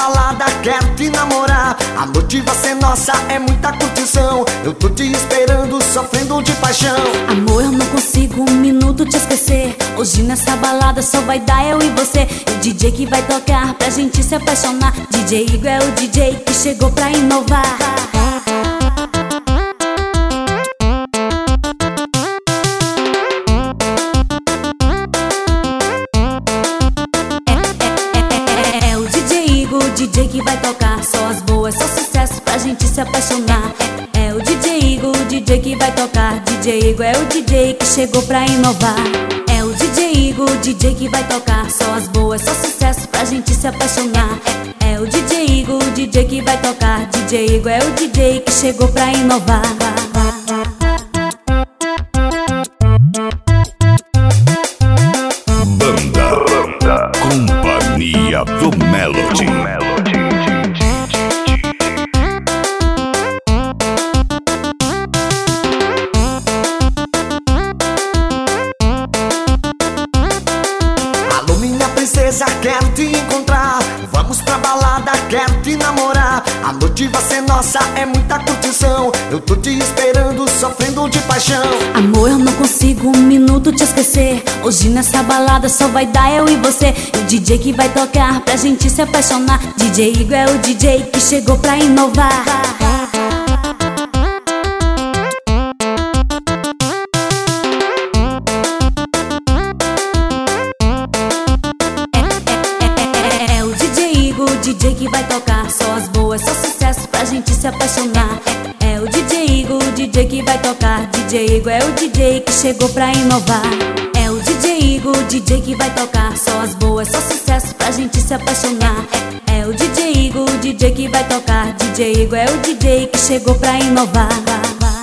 balada, quero te namorar. A noite vai ser nossa, é muita curtição. Eu tô te esperando, sofrendo de paixão. Amor, eu não consigo um minuto te esquecer. Hoje nessa balada só vai dar eu e você. E o DJ que vai tocar pra gente se apaixonar. DJ Igor é o DJ que chegou pra inovar. O DJ que vai tocar só as boas, só sucesso pra gente se apaixonar. É o DJ Igor, o DJ que vai tocar. DJ Igor é o DJ que chegou pra inovar. É o DJ Igor, o DJ que vai tocar só as boas, só sucesso pra gente se apaixonar. É o DJ Igor, o DJ que vai tocar. DJ Igor é o DJ que chegou pra inovar. Banda Companhia do Melody. Alô, minha princesa, quero te encontrar. Vamos pra balada, quero te namorar. A noite vai ser nossa, é muita curtição. Eu tô te esperando, sofrendo de paixão. Amor, eu não consigo um minuto te esquecer. Hoje nessa balada só vai dar eu e você. E o DJ que vai tocar pra gente se apaixonar. DJ Igor é o DJ que chegou pra inovar. É o DJ Igor, o DJ que vai tocar só as boas, só sucesso pra gente se apaixonar. É o DJ Igor, o DJ que vai tocar. DJ Igor é o DJ que chegou pra inovar. É o DJ Igor, o DJ que vai tocar só as boas, só sucesso pra gente se apaixonar. É o DJ Igor, o DJ que vai tocar. DJ Igor é o DJ que chegou pra inovar.